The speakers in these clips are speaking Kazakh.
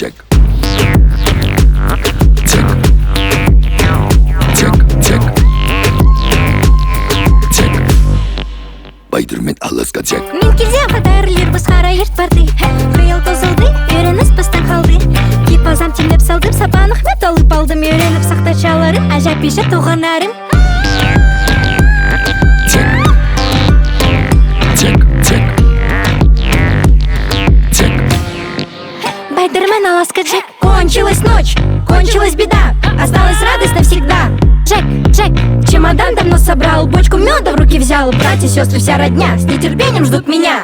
check. Check. Check, check. Check. Байдырмен алысқа check. Мен келсем қатарлар босқара ерт барды. Қиыл тозылды, үйреніс бастан қалды. Кип азам теңдеп салдым, сапан ахмет алып алдым. Үйреніп сақтачаларым, ажап еші туғанарым. Check. Check, check. Check. Байдырмен алысқа check. Кончилась ночь, кончилась беда. Осталась радость навсегда. Джек, Джек, чемодан давно собрал. Бочку меда в руки взял. Братья, сестры, вся родня с нетерпением ждут меня.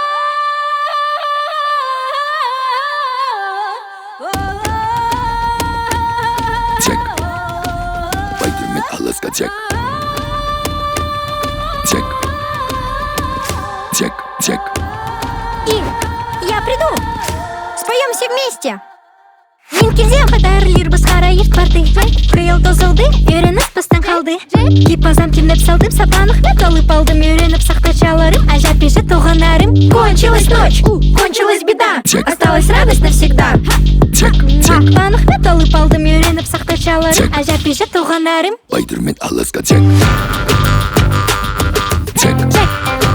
Check. Байдырмен алысқа check. Check. Check, check. И я приду. Споем все вместе. Мен келсем қатарлар босқара ерт барды. Қиыл тозылды, үйреніс бастан қалды. Кип азам теңдеп салдым, сапан ахмет алып алдым. Үйреніп сақтачаларым, ажап еші туғанарым. Кончилась ночь, кончилась беда. Check. Осталась радость навсегда. Check, check. Сапан ахмет алып алдым. Үйреніп сақтачаларым, ажап еші туғанарым. Байдырмен алысқа check. Check. Джек,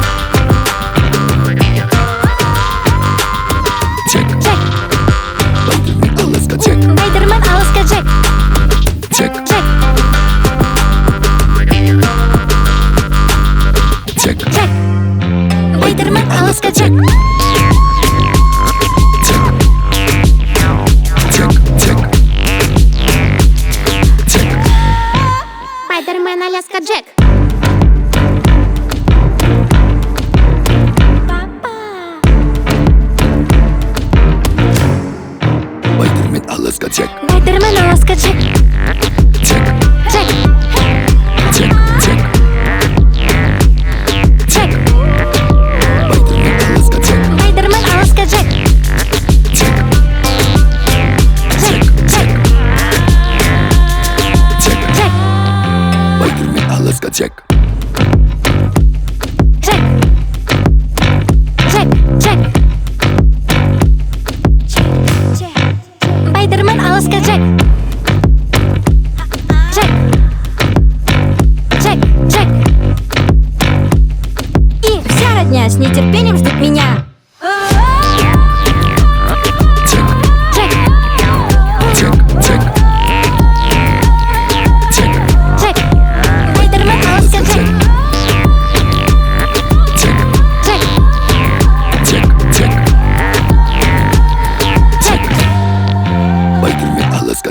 Check. Джек, Байдырмен алысқа check. Байдырмен алысқа Джек. Check. Джек, Check. Джек, Байдырмен алысқа Джек. Check. Check, check. Check. Байдырмен алысқа Джек. Байдырмен алысқа check. Байдырмен алысқа Джек. Check. Джек, Check, check. Джек, Байдырмен алысқа check. Байдырмен алысқа Джек. Check. Джек, Check. Check. Джек, Байдырмен алысқа check. Джек, Джек, Джек. Байдырмен алысқа Джек. Джек, Джек, Джек. И вся родня с нетерпением ждет меня. Check. Джек, Check, check. Check. Джек, Байдырмен алысқа Джек. Check. Джек, Check, check. Check. Байдырмен алысқа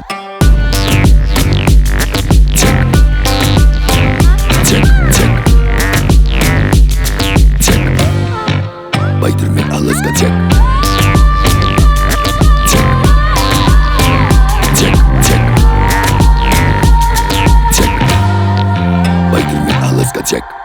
check. Check, check. Check. Байдырмен алысқа check. Check. Check, check. Check. Байдырмен алысқа check.